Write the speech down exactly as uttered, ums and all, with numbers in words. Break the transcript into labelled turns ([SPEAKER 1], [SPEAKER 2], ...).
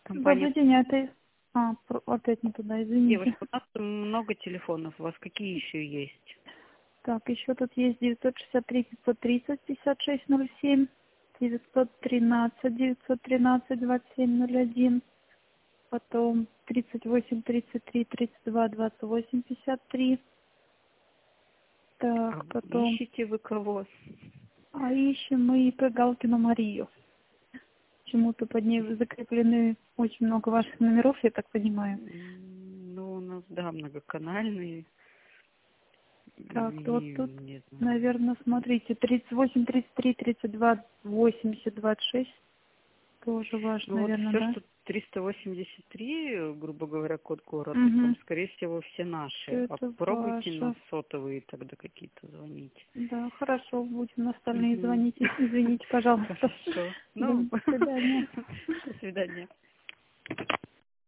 [SPEAKER 1] Добрый
[SPEAKER 2] Компания.
[SPEAKER 1] день, это... А, про- опять не туда, извините.
[SPEAKER 2] Девушка, у нас много телефонов. У вас какие еще есть?
[SPEAKER 1] Так, еще тут есть девятьсот шестьдесят три пятьсот тридцать пятьдесят шесть ноль семь, девятьсот тринадцать девятьсот тринадцать двадцать семь ноль один, потом тридцать восемь тридцать три тридцать два двадцать восемь пятьдесят три.
[SPEAKER 2] А
[SPEAKER 1] Так, потом...
[SPEAKER 2] ищете вы кого?
[SPEAKER 1] А ищем мы П. Галкину Марию. Почему-то под ней закреплены очень много ваших номеров, я так понимаю.
[SPEAKER 2] М, Ну, у нас, да, многоканальные.
[SPEAKER 1] Так, вот
[SPEAKER 2] И,
[SPEAKER 1] тут,
[SPEAKER 2] не знаю.
[SPEAKER 1] наверное, смотрите, тридцать восемь тридцать три тридцать два восемьдесят двадцать шесть тоже ваш,
[SPEAKER 2] Ну, вот
[SPEAKER 1] наверное,
[SPEAKER 2] все,
[SPEAKER 1] да?
[SPEAKER 2] что триста восемьдесят три, грубо говоря, код города, там,
[SPEAKER 1] Угу.
[SPEAKER 2] скорее всего, все наши.
[SPEAKER 1] Все
[SPEAKER 2] А
[SPEAKER 1] это
[SPEAKER 2] пробуйте на
[SPEAKER 1] ваше.
[SPEAKER 2] сотовые тогда какие-то звонить.
[SPEAKER 1] Да, хорошо, будем на остальные
[SPEAKER 2] Мгм.
[SPEAKER 1] звонить. Извините, пожалуйста.
[SPEAKER 2] Хорошо.
[SPEAKER 1] Да,
[SPEAKER 2] Ну,
[SPEAKER 1] до свидания.
[SPEAKER 2] до свидания.